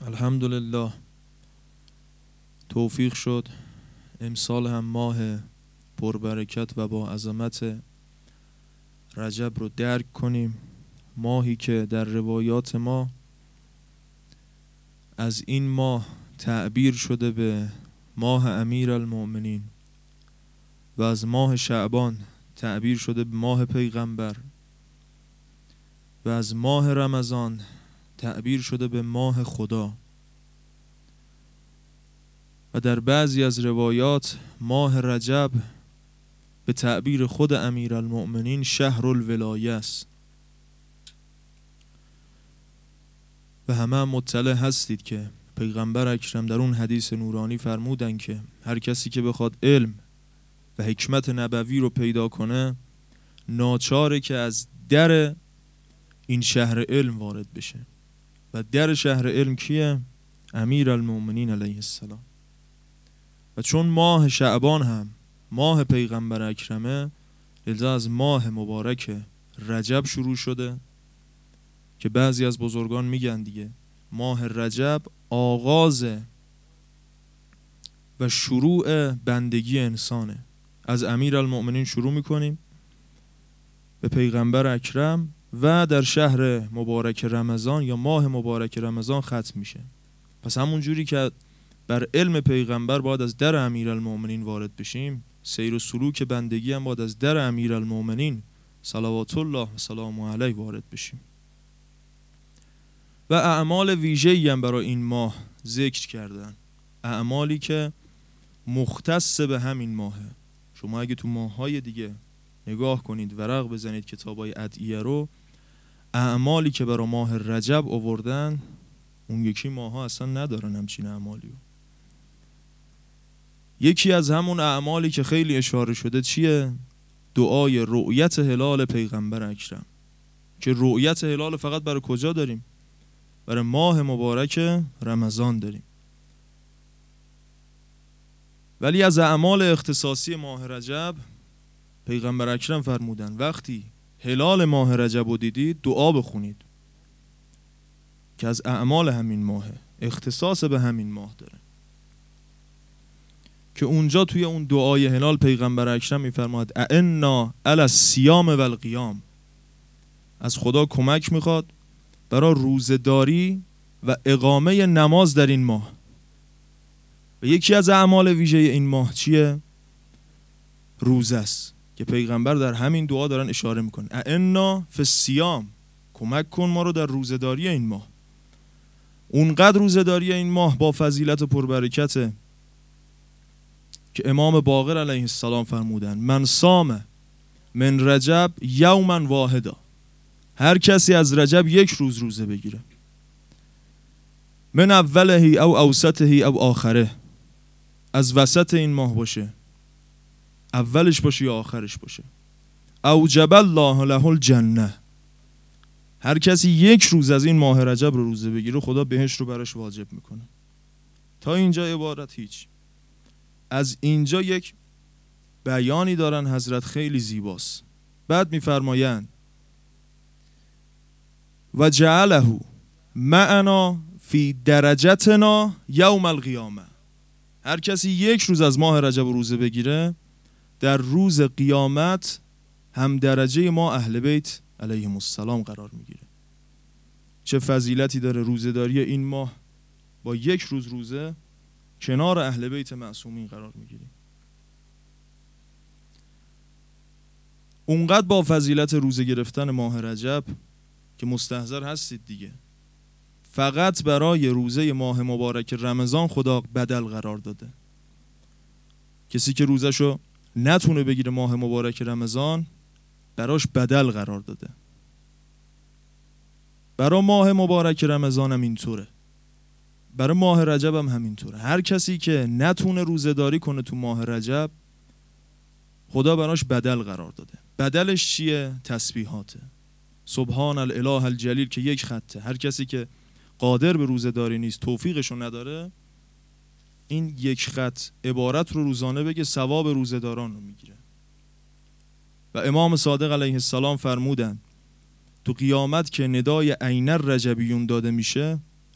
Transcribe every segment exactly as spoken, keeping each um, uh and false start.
الحمدلله توفیق شد امسال هم ماه پربرکت و با عظمت رجب رو درک کنیم، ماهی که در روایات ما از این ماه تعبیر شده به ماه امیرالمؤمنین و از ماه شعبان تعبیر شده به ماه پیغمبر و از ماه رمضان تعبیر شده به ماه خدا و در بعضی از روایات ماه رجب به تعبیر خود امیرالمؤمنین شهر الولایه است و همه هم مطلع هستید که پیغمبر اکرم در اون حدیث نورانی فرمودن که هر کسی که بخواد علم و حکمت نبوی رو پیدا کنه ناچاره که از در این شهر علم وارد بشه و در شهر علم کیه؟ امیرالمؤمنین علیه السلام. و چون ماه شعبان هم ماه پیغمبر اکرمه، لذا از ماه مبارک رجب شروع شده که بعضی از بزرگان میگن دیگه ماه رجب آغاز و شروع بندگی انسانه. از امیرالمؤمنین شروع میکنیم به پیغمبر اکرم و در شهر مبارک رمضان یا ماه مبارک رمضان ختم میشه. پس همون جوری که بر علم پیغمبر باید از در امیرالمؤمنین وارد بشیم، سیر و سلوک بندگی هم باید از در امیرالمؤمنین صلوات الله و سلام علیه وارد بشیم. و اعمال ویژه‌ای هم برای این ماه ذکر کردن، اعمالی که مختص به همین ماهه. شما اگه تو ماه‌های دیگه نگاه کنید، ورق بزنید کتابای ادعیه رو، اعمالی که برای ماه رجب آوردن اون یکی ماها اصلا ندارن همچین اعمالی رو. یکی از همون اعمالی که خیلی اشاره شده چیه؟ دعای رؤیت هلال پیغمبر اکرم، که رؤیت هلال فقط برای کجا داریم؟ برای ماه مبارک رمضان داریم. ولی از اعمال اختصاصی ماه رجب پیغمبر اکرم فرمودن وقتی هلال ماه رجب رو دیدید دعا بخونید، که از اعمال همین ماهه، اختصاص به همین ماه داره. که اونجا توی اون دعای هلال پیغمبر اکرم میفرماد اعنا علی الصیام و القیام، از خدا کمک میخواد برای روزداری و اقامه نماز در این ماه. و یکی از اعمال ویژه این ماه چیه؟ روزه است که پیغمبر در همین دعا دارن اشاره میکنن اعنا فی الصیام، کمک کن ما رو در روزداری این ماه. اونقدر روزداری این ماه با فضیلت و پربرکته که امام باقر علیه السلام فرمودن من صام من رجب یوما واحدا، هر کسی از رجب یک روز روزه بگیره، من اوله او اوسطه او آخره، از وسط این ماه باشه، اولش باشه یا آخرش باشه، اوجب الله له الجنه، هر کسی یک روز از این ماه رجب رو روزه بگیره خدا بهش رو براش واجب میکنه. تا اینجا عبارت هیچ. از اینجا یک بیانی دارن حضرت خیلی زیباست. بعد میفرمایند و جعله معنا فی درجتنا یوم القیامه، هر کسی یک روز از ماه رجب روزه بگیره در روز قیامت هم درجه ما اهل بیت علیهم السلام قرار میگیره. چه فضیلتی داره روزه‌داری این ماه، با یک روز روزه کنار اهل بیت معصومین قرار میگیریم. اونقدر با فضیلت روزه گرفتن ماه رجب که مستحضر هستید دیگه، فقط برای روزه ماه مبارک رمضان خدا بدل قرار داده. کسی که روزشو نتونه بگیره ماه مبارک رمضان براش بدل قرار داده. برای ماه مبارک رمضان هم اینطوره، برای ماه رجب هم همینطوره. هر کسی که نتونه روزه داری کنه تو ماه رجب خدا براش بدل قرار داده. بدلش چیه؟ تسبیحاته، سبحان الاله الجلیل که یک خطه. هر کسی که قادر به روزه داری نیست، توفیقشو نداره، این یک خط عبارت رو روزانه بگه ثواب روزه داران رو میگیره. و امام صادق علیه السلام فرمودن تو قیامت که ندای عین الرجبیون داده میشه،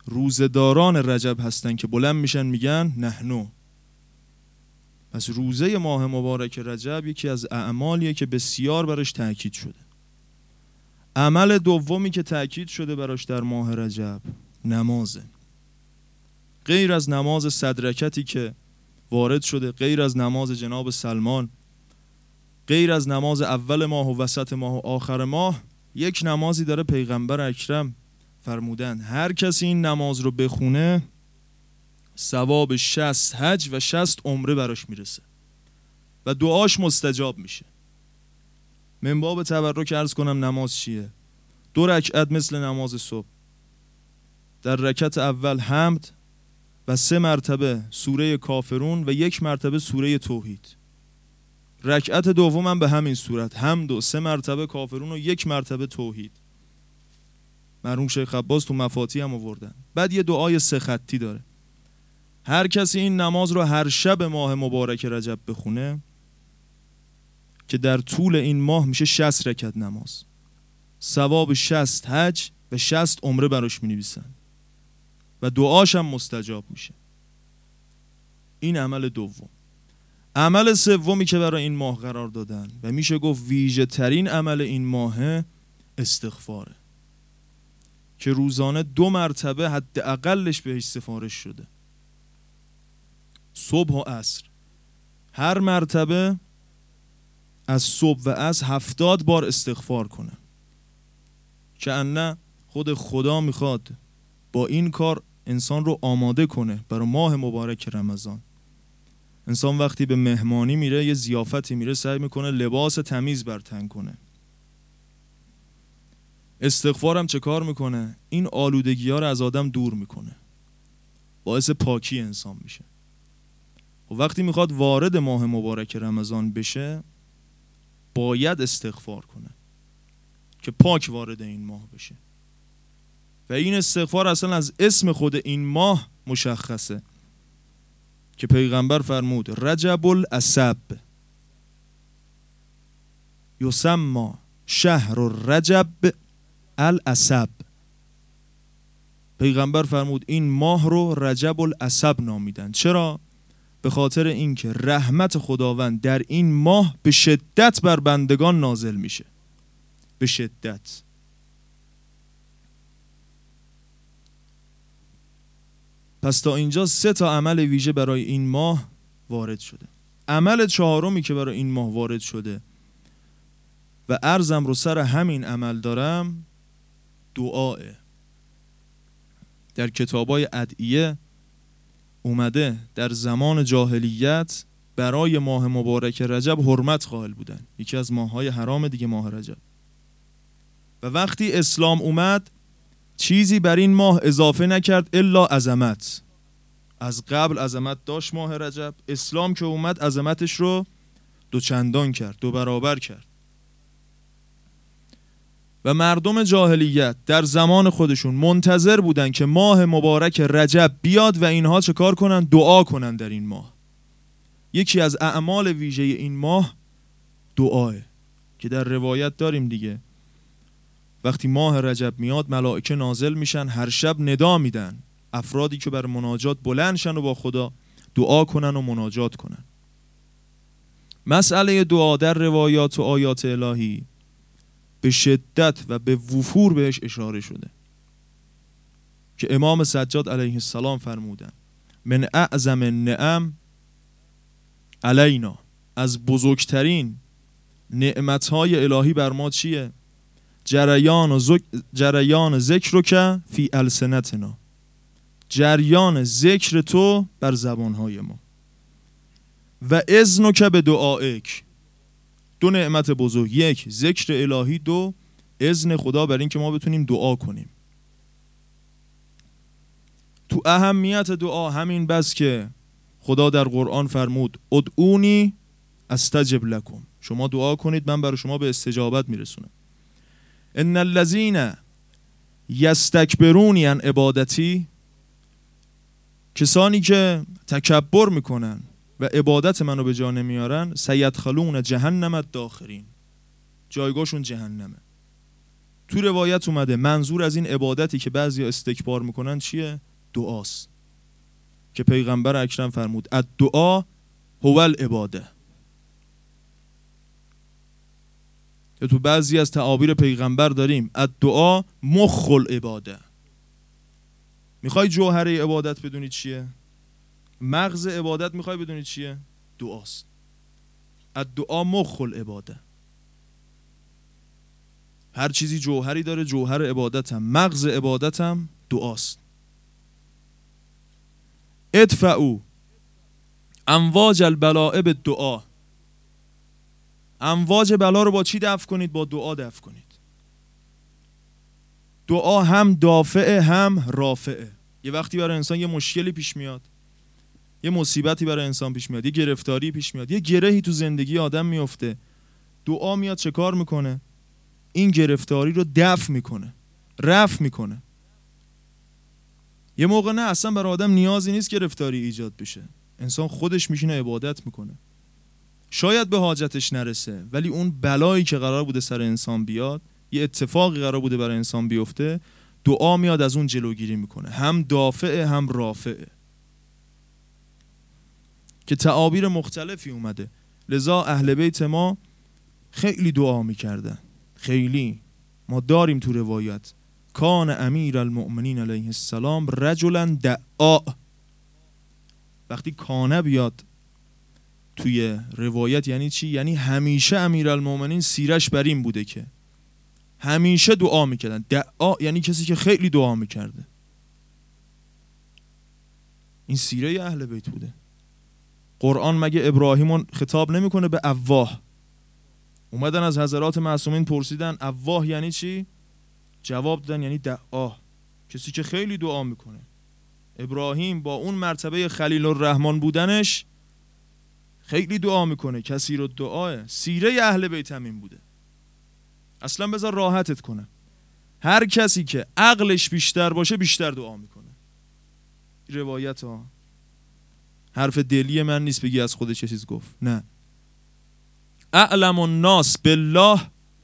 روزداران رجب هستن که بلند میشن میگن نحنو. پس روزه ماه مبارک رجب یکی از اعمالیه که بسیار براش تأکید شده. عمل دومی که تأکید شده براش در ماه رجب نمازه. غیر از نماز صد رکعتی که وارد شده، غیر از نماز جناب سلمان، غیر از نماز اول ماه و وسط ماه و آخر ماه، یک نمازی داره پیغمبر اکرم فرمودن هر کسی این نماز رو بخونه ثواب شصت حج و شصت عمره براش میرسه و دعاش مستجاب میشه. من باب تبرک عرض کنم نماز چیه؟ دو رکعت مثل نماز صبح، در رکعت اول حمد و سه مرتبه سوره کافرون و یک مرتبه سوره توحید. رکعت دومم به همین صورت، حمد و سه مرتبه کافرون و یک مرتبه توحید. مرحوم شیخ عباس تو مفاتی هم آوردن. بعد یه دعای سه خطی داره. هر کسی این نماز رو هر شب ماه مبارک رجب بخونه که در طول این ماه میشه شصت رکعت نماز، ثواب شصت حج و شصت عمره براش مینویسن و دعاش هم مستجاب میشه. این عمل دوم. عمل سومی که برای این ماه قرار دادن و میشه گفت ویژه ترین عمل این ماه استغفاره که روزانه دو مرتبه حداقلش بهش سفارش شده، صبح و عصر. هر مرتبه از صبح و عصر هفتاد بار استغفار کنه که انه خود خدا میخواد با این کار انسان رو آماده کنه برای ماه مبارک رمضان. انسان وقتی به مهمانی میره، یه ضیافتی میره، سعی میکنه لباس تمیز بر تن کنه. استغفارم چه کار میکنه؟ این آلودگی ها رو از آدم دور میکنه، باعث پاکی انسان میشه. و وقتی میخواد وارد ماه مبارک رمضان بشه باید استغفار کنه که پاک وارد این ماه بشه. و این استغفار اصلا از اسم خود این ماه مشخصه که پیغمبر فرمود رجب العصب یسمى شهر الرجب العصب. پیغمبر فرمود این ماه رو رجب العصب نامیدن. چرا؟ به خاطر اینکه رحمت خداوند در این ماه به شدت بر بندگان نازل میشه، به شدت. پس تا اینجا سه تا عمل ویژه برای این ماه وارد شده. عمل چهارمی که برای این ماه وارد شده و عرضم رو سر همین عمل دارم دعاه. در کتابای ادعیه اومده در زمان جاهلیت برای ماه مبارک رجب حرمت قائل بودن، یکی از ماه‌های حرام دیگه ماه رجب. و وقتی اسلام اومد چیزی بر این ماه اضافه نکرد الا عظمت. از قبل عظمت داشت ماه رجب، اسلام که اومد عظمتش رو دو چندان کرد، دو برابر کرد. و مردم جاهلیت در زمان خودشون منتظر بودن که ماه مبارک رجب بیاد و اینها چه کار کنن؟ دعا کنن در این ماه. یکی از اعمال ویژه این ماه دعاه که در روایت داریم دیگه. وقتی ماه رجب میاد ملائکه نازل میشن، هر شب ندا میدن افرادی که بر مناجات بلندشن و با خدا دعا کنن و مناجات کنن. مسئله دعا در روایات و آیات الهی به شدت و به وفور بهش اشاره شده که امام سجاد علیه السلام فرمودن من اعظم النعم علینا، از بزرگترین نعمتهای الهی بر ما چیه؟ جریان و زک... جریان ذکر که فی السنتنا، جریان ذکر تو بر زبانهای ما، و اذن که به دعایک. دو نعمت بزرگ، یک ذکر الهی، دو اذن خدا بر این که ما بتونیم دعا کنیم. تو اهمیت دعا همین بس که خدا در قرآن فرمود ادعونی استجب لکم، شما دعا کنید من برای شما به استجابت میرسونم. ان الذین یستکبرون عن عبادتی، کسانی که تکبر میکنن و عبادت منو به جا نمیارن، سیدخلون جهنم الداخرین، جایگاهشون جهنمه. تو روایت اومده منظور از این عبادتی که بعضیا استکبار میکنن چیه؟ دعاست، که پیغمبر اکرم فرمود الدعا هو العباده. که تو بعضی از تعابیر پیغمبر داریم الدعا مخ العباده. میخوای جوهره عبادت بدونی چیه؟ مغز عبادت میخوای بدونی چیه؟ دعاست. الدعا مخ العباده. هر چیزی جوهری داره، جوهر عبادت هم مغز عبادت هم دعاست. ادفعوا امواج البلاء بالدعا. امواج بلا رو با چی دفع کنید؟ با دعا دفع کنید. دعا هم دافعه هم رافعه. یه وقتی برای انسان یه مشکلی پیش میاد، یه مصیبتی برای انسان پیش میاد، یه گرفتاری پیش میاد، یه گرهی تو زندگی آدم میفته، دعا میاد چه کار میکنه؟ این گرفتاری رو دفع میکنه، رفع میکنه. یه موقع نه اصلا برای آدم نیازی نیست گرفتاری ایجاد بشه، انسان خودش میشینه عبادت میکنه. شاید به حاجتش نرسه، ولی اون بلایی که قرار بوده سر انسان بیاد، یه اتفاقی قرار بوده برای انسان بیفته، دعا میاد از اون جلوگیری میکنه. هم دافعه هم رافعه، که تعابیر مختلفی اومده. لذا اهل بیت ما خیلی دعا میکردن، خیلی. ما داریم تو روایت کان امیر المؤمنین علیه السلام رجلا دعا. وقتی کانه بیاد توی روایت یعنی چی؟ یعنی همیشه امیر المؤمنین سیرش بر این بوده که همیشه دعا میکردن. دعا یعنی کسی که خیلی دعا میکرده. این سیره اهل بیت بوده. قرآن مگه ابراهیمون خطاب نمیکنه به اواه؟ اومدن از حضرات معصومین پرسیدن اواه یعنی چی؟ جواب دادن یعنی دعا، کسی که خیلی دعا میکنه. ابراهیم با اون مرتبه خلیل الرحمن بودنش خیلی دعا میکنه، کسی رو دعاه. سیره اهل بیت همین بوده. اصلا بذار راحتت کنه، هر کسی که عقلش بیشتر باشه بیشتر دعا میکنه. روایت ها حرف دلی من نیست بگی از خودش چه چیز گفت، نه. اعلم الناس بالله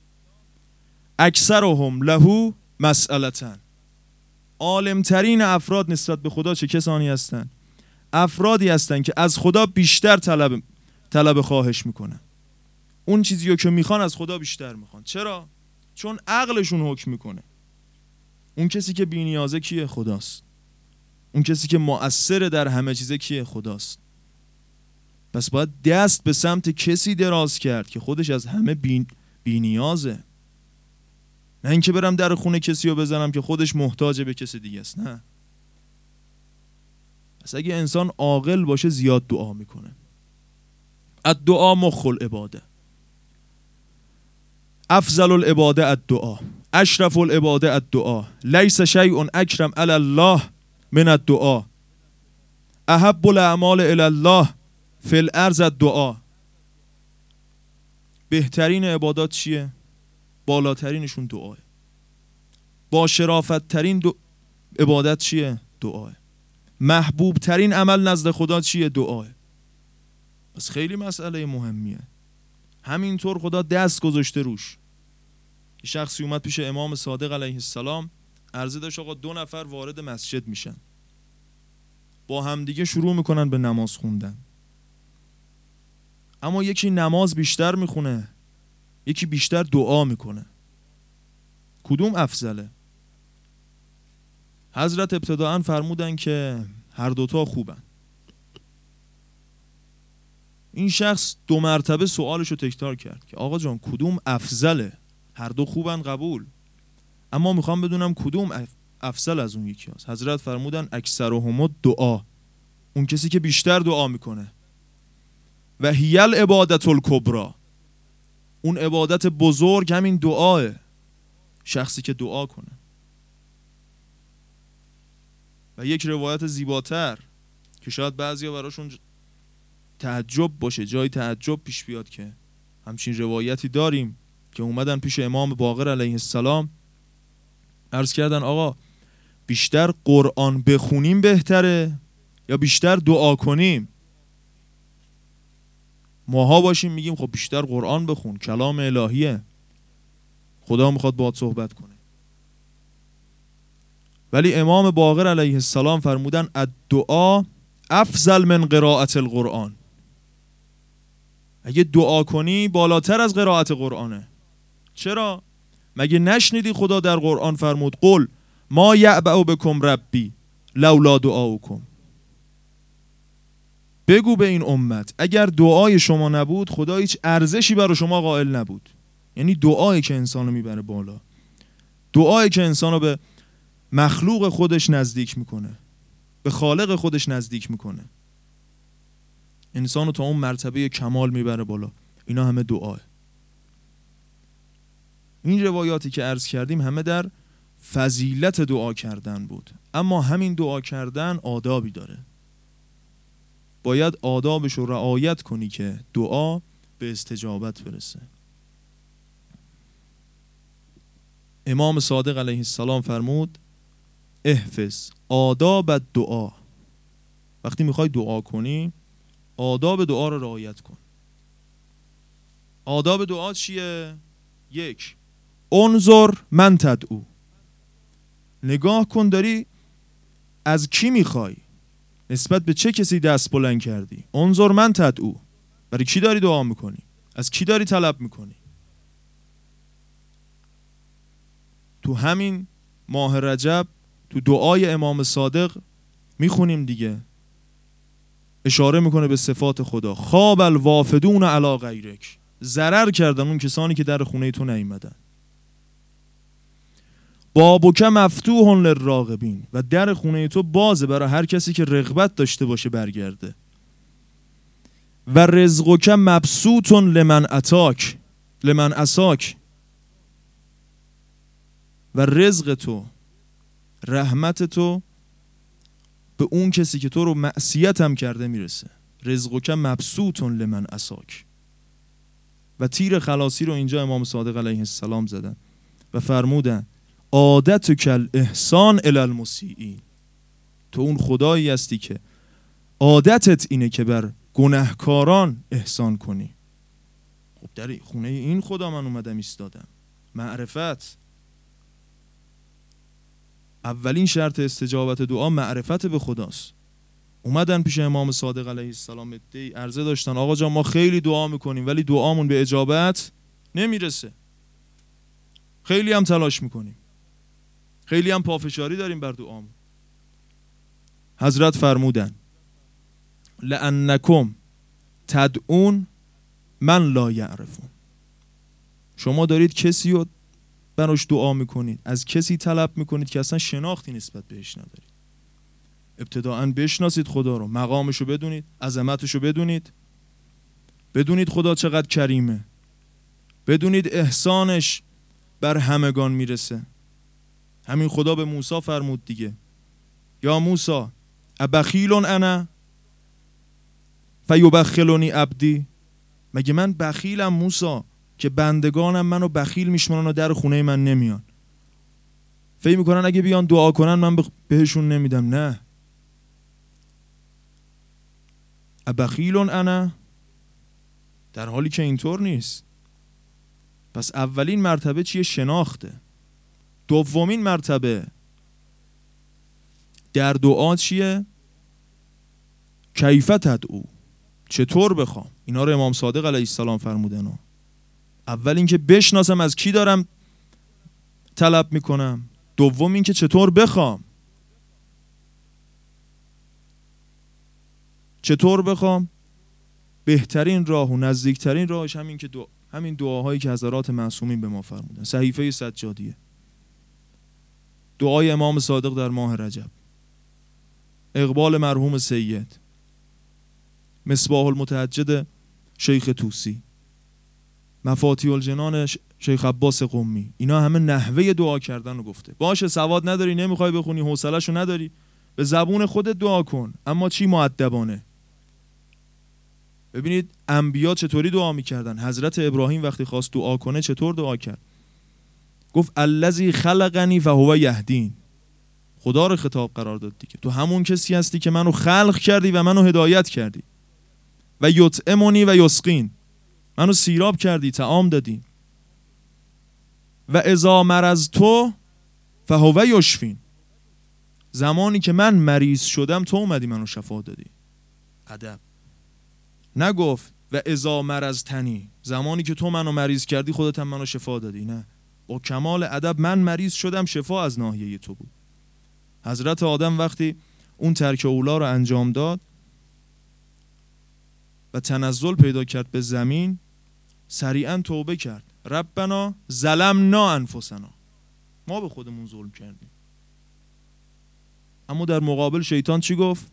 اکثرهم له مسئلتن. عالمترین افراد نسبت به خدا چه کسانی هستن؟ افرادی هستن که از خدا بیشتر طلب طلب خواهش میکنن. اون چیزی رو که میخوان از خدا بیشتر میخوان. چرا؟ چون عقلشون حکم میکنه. اون کسی که بی‌نیازه کیه؟ خداست. اون کسی که مؤثر در همه چیزه کیه؟ خداست. پس باید دست به سمت کسی دراز کرد که خودش از همه بی, بی نیازه. نه اینکه برم در خونه کسی رو بزنم که خودش محتاج به کسی دیگه است. نه. پس اگه انسان عاقل باشه زیاد دعا میکنه. الدعا مخ العباده. افضل العباده الدعا، اشرف العباده الدعا، لیس شیء اکرم علی الله من الدعا، احب الاعمال الی الله فی الارض الدعا. بهترین عبادات چیه؟ بالاترینشون دعاه. با شرافت ترین دو... عبادت چیه؟ دعاه. محبوب ترین عمل نزد خدا چیه؟ دعاه. پس خیلی مسئله مهمیه. همینطور خدا دست گذاشته روش. یه شخصی اومد پیش امام صادق علیه السلام، عرضه داشت آقا دو نفر وارد مسجد میشن، با همدیگه شروع میکنن به نماز خوندن، اما یکی نماز بیشتر میخونه، یکی بیشتر دعا میکنه. کدوم افضله؟ حضرت ابتداءً فرمودن که هر دوتا خوبن. این شخص دو مرتبه سوالشو تکرار کرد که آقا جان کدوم افضله؟ هر دو خوبن قبول، اما میخوام بدونم کدوم افضل از اون یکی هست. حضرت فرمودن اکثرهم دعا، اون کسی که بیشتر دعا میکنه. و هی العبادت الکبری، اون عبادت بزرگ همین دعاه، شخصی که دعا کنه. و یک روایت زیباتر که شاید بعضیا براشون تعجب باشه، جای تعجب پیش بیاد که همچین روایتی داریم که اومدن پیش امام باقر علیه السلام عرض کردن آقا بیشتر قرآن بخونیم بهتره یا بیشتر دعا کنیم؟ ماها باشیم میگیم خب بیشتر قرآن بخون، کلام الهیه، خدا میخواد باهات صحبت کنه. ولی امام باقر علیه السلام فرمودن الدعا افضل من قرائت القرآن. اگه دعا کنی بالاتر از قرائت قرآنه. چرا؟ مگه نشنیدی خدا در قرآن فرمود قل ما یعبأ بکم ربی لولا دعاؤکم. بگو به این امت اگر دعای شما نبود خدا هیچ ارزشی برای شما قائل نبود. یعنی دعایی که انسانو میبره بالا، دعایی که انسانو به مخلوق خودش نزدیک میکنه، به خالق خودش نزدیک میکنه، انسانو تا اون مرتبه کمال میبره بالا. اینا همه دعاه. این روایاتی که عرض کردیم همه در فضیلت دعا کردن بود. اما همین دعا کردن آدابی داره. باید آدابش رو رعایت کنی که دعا به استجابت برسه. امام صادق علیه السلام فرمود احفظ آداب الدعا. وقتی میخوای دعا کنی آداب دعا رو رعایت کن. آداب دعا چیه؟ یک، انظر من تدعو. نگاه کن داری از کی میخوای، نسبت به چه کسی دست بلند کردی. انظر من تدعو، برای کی داری دعا میکنی، از کی داری طلب میکنی. تو همین ماه رجب تو دعای امام صادق میخونیم دیگه، اشاره میکنه به صفات خدا. خواب الوافدون علی غیرک، ضرر کردن اون کسانی که در خونه تو نیومدن. بابک مفتوح للراغبین، و در خونه تو بازه برای هر کسی که رغبت داشته باشه برگرده. و رزقک مبسوط لمن اتاک لمن اساک، و رزق تو، رحمت تو به اون کسی که تو رو معصیت هم کرده میرسه. رزقک مبسوط لمن اساک. و تیر خلاصی رو اینجا امام صادق علیه السلام زدن و فرمودن عادتک الاحسان الی المسیئین. تو اون خدایی هستی که عادتت اینه که بر گناهکاران احسان کنی. خب در خونه این خدا من اومدم ایستادم. معرفت. اولین شرط استجابت دعا معرفت به خداست. اومدن پیش امام صادق علیه السلام دی عرضه داشتن آقا جان ما خیلی دعا میکنیم ولی دعامون به اجابت نمیرسه. خیلی هم تلاش میکنیم، خیلی هم پافشاری داریم بر دعامون. حضرت فرمودن لأنکم تدعون من لا یعرفون. شما دارید کسی رو براش دعا میکنید، از کسی طلب میکنید که اصلا شناختی نسبت بهش ندارید. ابتداءً بشناسید خدا رو، مقامش رو بدونید، عظمتش رو بدونید، بدونید خدا چقدر کریمه، بدونید احسانش بر همگان میرسه. همین خدا به موسی فرمود دیگه یا موسی ابخیل انا فیبخلنی عبدی. مگه من بخیلم موسی که بندگانم منو بخیل میشمارن و در خونه من نمیان؟ فکر میکنن اگه بیان دعا کنن من بهشون نمیدم. نه، ابخیل انا، در حالی که اینطور نیست. پس اولین مرتبه چیه؟ شناخته. دومین مرتبه در دعا چیه؟ کیف تدعو، چطور بخوام. اینا رو امام صادق علیه السلام فرمودن. اول این که بشناسم از کی دارم طلب میکنم، دوم این که چطور بخوام. چطور بخوام؟ بهترین راه و نزدیکترین راهش همین که دعا، همین دعاهایی که حضرات معصومین به ما فرمودن. صحیفه سجادیه، دعای امام صادق در ماه رجب، اقبال مرحوم سید، مصباح المتهجد شیخ طوسی، مفاتیح الجنان شیخ عباس قمی. اینا همه نحوه دعا کردن رو گفته. باشه سواد نداری، نمیخوای بخونی، حوصله‌شو نداری، به زبون خودت دعا کن، اما چی؟ مؤدبانه. ببینید انبیا چطوری دعا میکردن. حضرت ابراهیم وقتی خواست دعا کنه چطور دعا کرد؟ گفت الذی خلقنی فهو یهدین. خدا رو خطاب قرار داد دیگه. تو همون کسی هستی که منو خلق کردی و منو هدایت کردی. و یطعمنی و یسقین، منو سیراب کردی، طعام دادی. و اذا مرضت فهو یشفین. زمانی که من مریض شدم تو اومدی منو شفا دادی. ادب. نگفت و اذا مرضتنی، زمانی که تو منو مریض کردی خودت هم منو شفا دادی. نه، با کمال ادب من مریض شدم، شفا از ناحیه تو بود. حضرت آدم وقتی اون ترک اولا رو انجام داد و تنزل پیدا کرد به زمین، سریعا توبه کرد. ربنا ظلمنا انفسنا، ما به خودمون ظلم کردیم. اما در مقابل شیطان چی گفت؟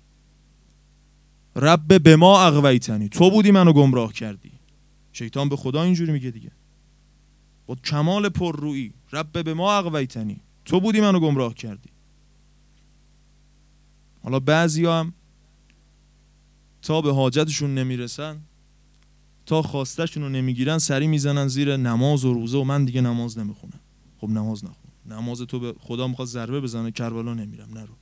رب بما اغویتنی، تو بودی منو گمراه کردی. شیطان به خدا اینجوری میگه دیگه، با کمال پررویی، رب بما اغویتنی، تو بودی منو گمراه کردی. حالا بعضیا هم تا به حاجتشون نمیرسن، تا خواستشون رو نمیگیرن، سری میزنن زیر نماز و روزه و من دیگه نماز نمیخونم. خب نماز نخون. نماز تو به خدا میخواد ضربه بزنه، کربلا نمیرم، نرو.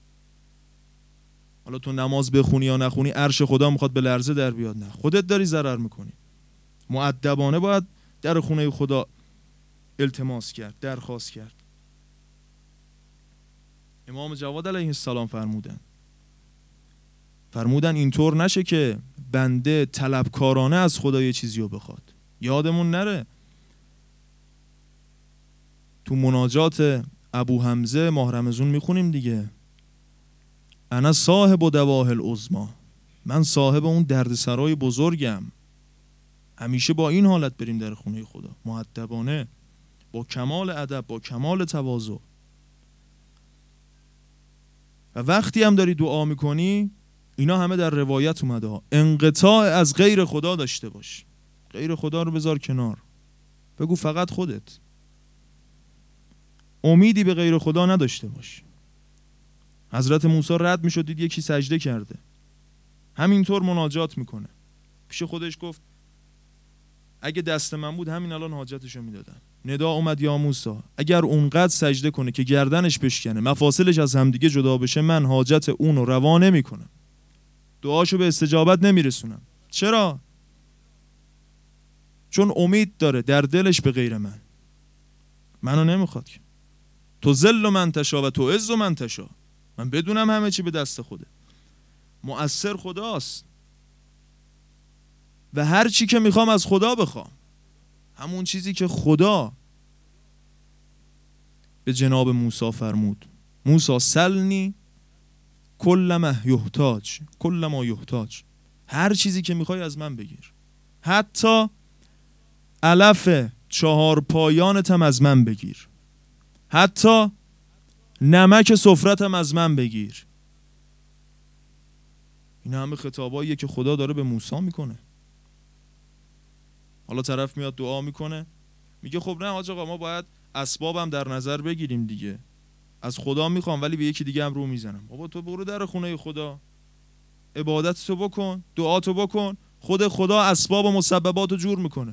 حالا تو نماز بخونی یا نخونی، عرش خدا میخواد به لرزه در بیاد، نه، خودت داری ضرر میکنی. مؤدبانه باید در خونه خدا التماس کرد، درخواست کرد. امام جواد علیه السلام فرمودن فرمودن اینطور نشه که بنده طلبکارانه از خدا یه چیزی رو بخواد. یادمون نره تو مناجات ابو حمزه ماه رمضان میخونیم دیگه، انا صاحب دواه العظما، من صاحب اون دردسرای بزرگم. همیشه با این حالت بریم در خونه خدا، مؤدبانه، با کمال ادب، با کمال تواضع. و وقتی هم داری دعا میکنی، اینا همه در روایت اومده ها، انقطاع از غیر خدا داشته باش. غیر خدا رو بذار کنار، بگو فقط خودت. امیدی به غیر خدا نداشته باش. حضرت موسی رد میشد، دید یکی سجده کرده، همینطور مناجات میکنه، پیش خودش گفت اگه دست من بود همین الان حاجتشو میدادم. ندا اومد یا موسی، اگر اونقدر سجده کنه که گردنش بشکنه، مفاصلش از همدیگه جدا بشه، من حاجت اونو روا نمیکنم، دعاشو به استجابت نمیرسونم. چرا؟ چون امید داره در دلش به غیر من. منو نمیخواد که تو ذل من تشا و تو عز من تشا، من بدونم همه چی به دست خوده. مؤثر خداست و هر چی که میخوام از خدا بخوام، همون چیزی که خدا به جناب موسی فرمود، موسی سلنی کل ما یحتاج، کل ما یحتاج، هر چیزی که میخوای از من بگیر، حتی علف چهار پایانتم از من بگیر، حتی نمک سفرتم از من بگیر. این همه خطاباییه که خدا داره به موسی میکنه. حالا طرف میاد دعا میکنه، میگه خب نه حاج آقا، ما باید اسبابم در نظر بگیریم دیگه، از خدا میخوام ولی به یکی دیگه هم رو میزنم. بابا تو برو در خونه خدا، عبادت تو بکن، دعا تو بکن، خود خدا اسباب و مسببات رو جور میکنه.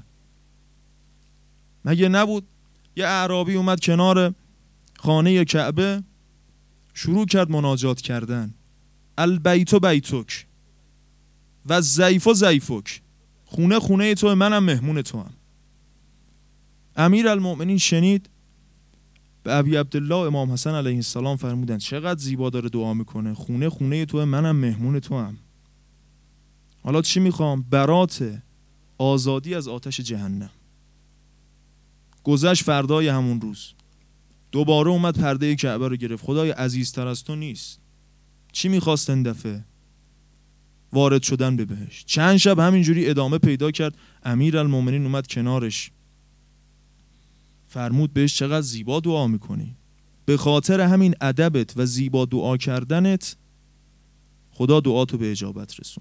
مگه نبود یه اعرابی اومد کنار خانه کعبه، شروع کرد مناجات کردن، البیت بیتک و ضیف ضیفک، خونه خونه تو، منم مهمون تو هم. امیر المؤمنین شنید، به ابی عبدالله امام حسن علیه السلام فرمودن چقدر زیبا داره دعا میکنه، خونه خونه تو، منم مهمون تو هم. حالا چی میخوام؟ برات آزادی از آتش جهنم. گذشت فردای همون روز، دوباره اومد پرده کعبه رو گرفت. خدای عزیزتر از تو نیست. چی میخواست این دفعه؟ وارد شدن به بهشت. چند شب همینجوری ادامه پیدا کرد. امیر المومنین اومد کنارش، فرمود بهش چقدر زیبا دعا میکنی، به خاطر همین ادبت و زیبا دعا کردنت خدا دعاتو به اجابت رسون.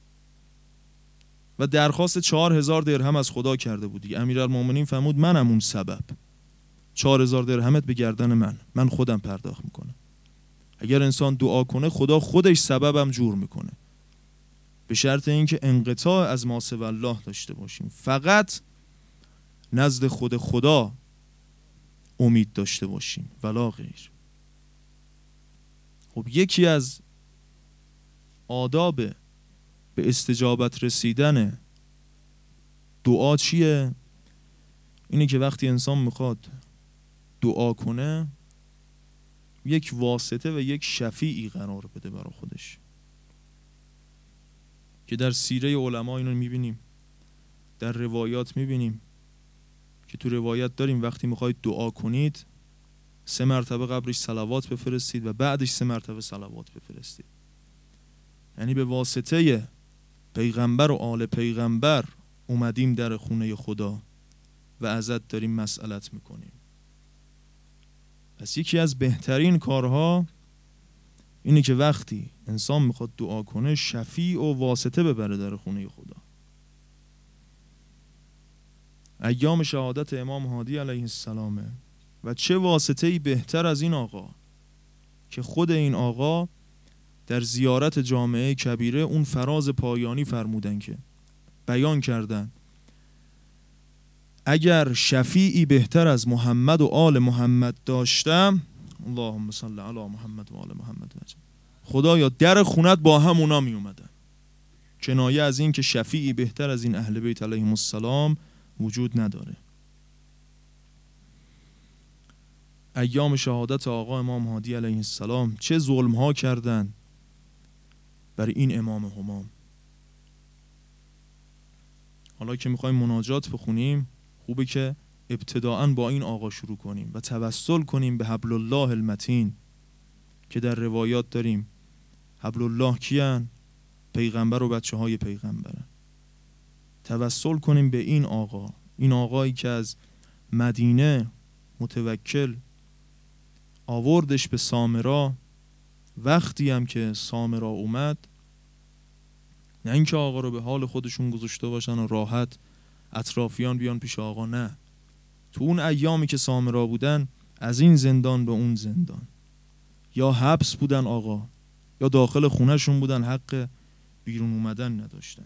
و درخواست چهار هزار درهم از خدا کرده بودی. امیرالمومنین فرمود منم اون سبب، چهار هزار درهمت به گردن من، من خودم پرداخت میکنم. اگر انسان دعا کنه خدا خودش سببم جور میکنه، به شرط اینکه انقطاع از ما سوی الله داشته باشیم، فقط نزد خود خدا امید داشته باشیم ولا غیر. خب یکی از آداب به استجابت رسیدن دعا چیه؟ اینه که وقتی انسان میخواد دعا کنه یک واسطه و یک شفیعی قرار بده برای خودش، که در سیره علما اینو میبینیم، در روایات میبینیم که تو روایت داریم وقتی میخواید دعا کنید سه مرتبه قبلش صلوات بفرستید و بعدش سه مرتبه صلوات بفرستید. یعنی به واسطه پیغمبر و آل پیغمبر اومدیم در خونه خدا و ازت داریم مسئلت میکنیم. پس یکی از بهترین کارها اینه که وقتی انسان میخواد دعا کنه شفیع و واسطه ببره در خونه خدا. ایام شهادت امام هادی علیه السلامه و چه واسطه‌ای بهتر از این آقا که خود این آقا در زیارت جامعه کبیره اون فراز پایانی فرمودن که بیان کردن اگر شفیعی بهتر از محمد و آل محمد داشتم، اللهم صل علی محمد و آل محمد، خدایا در خونت با همونا می اومدن. کنایه از این که شفیعی بهتر از این اهل بیت علیهم السلام وجود نداره. ایام شهادت آقا امام هادی علیه السلام چه ظلم ها کردن بر این امام همام. حالا که میخوایم مناجات بخونیم خوبه که ابتداءً با این آقا شروع کنیم و توسل کنیم به حبل الله المتین که در روایات داریم حبل الله کیان؟ پیغمبر و بچه های پیغمبرن. توسل کنیم به این آقا، این آقایی که از مدینه متوکل آوردش به سامرا. وقتی هم که سامرا اومد، نه اینکه آقا رو به حال خودشون گذاشته باشن و راحت اطرافیان بیان پیش آقا، نه، تو اون ایامی که سامرا بودن از این زندان به اون زندان یا حبس بودن آقا یا داخل خونهشون بودن، حق بیرون اومدن نداشتن.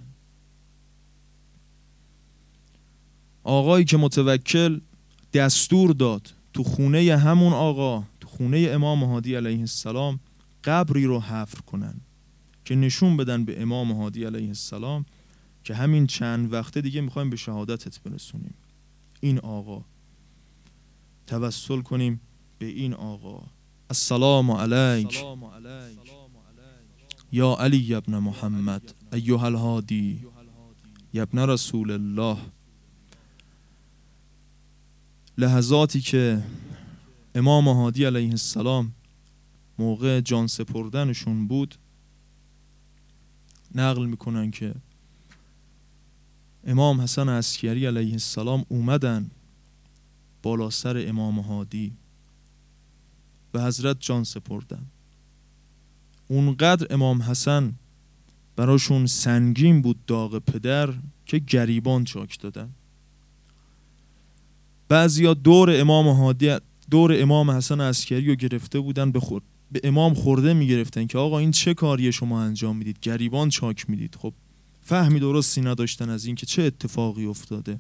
آقایی که متوکل دستور داد تو خونه همون آقا، تو خونه امام هادی علیه السلام قبری رو حفر کنن که نشون بدن به امام هادی علیه السلام که همین چند وقته دیگه میخوایم به شهادتت برسونیم. این آقا، توسل کنیم به این آقا. السلام علیک یا علی ابن محمد ایها الهادی یا ابن رسول الله. لحظاتی که امام هادی علیه السلام موقع جان سپردنشون بود نقل میکنن که امام حسن عسکری علیه السلام اومدن بالا سر امام هادی و حضرت جان سپردن. اونقدر امام حسن براشون سنگین بود داغ پدر که گریبان چاک دادن. بعضیا دور امام هادی، دور امام حسن عسکری رو گرفته بودن، به, خور... به امام خورده میگرفتن که آقا این چه کاریه شما انجام میدید، گریبان چاک میدید. خب فهمی درستی نداشتن از این که چه اتفاقی افتاده.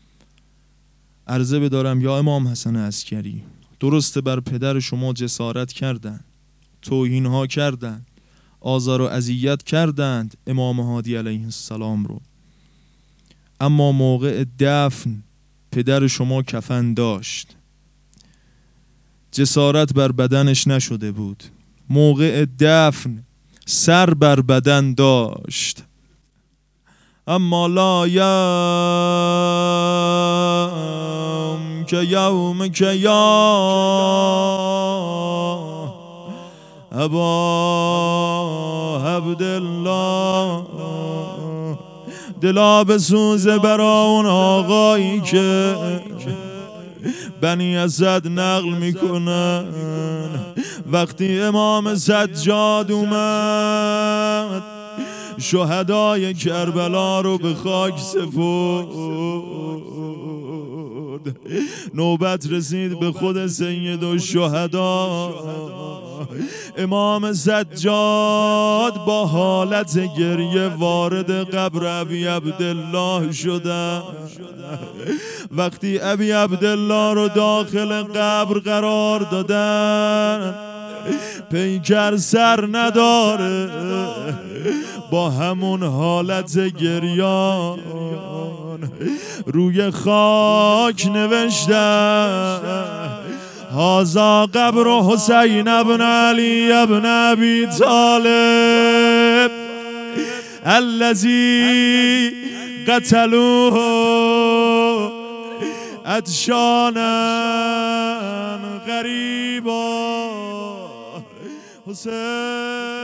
عرضه بدارم یا امام حسن عسکری، درسته بر پدر شما جسارت کردن، توهین ها کردن، آزار و اذیت کردند امام هادی علیه السلام رو، اما موقع دفن پدر شما کفن داشت، جسارت بر بدنش نشده بود. موقع دفن سر بر بدن داشت، اما لا یوم که یوم که یا ابا عبدالله. دلا بسوزه برا اون آقایی که بنی اسد نقل میکنن وقتی امام سجاد اومد شهدای کربلا رو به خاک سپرد، نوبت رسید به خود سید الشهدا. امام سجاد با حالت گریه وارد قبر ابی عبدالله شدن. وقتی ابی عبدالله رو داخل قبر قرار دادن، پیکر سر نداره، با همون حالت گریان روی خاک نوشتن هذا قبر حسین ابن علی ابن ابی طالب الذي قتلوه عطشانا غریبا. حسین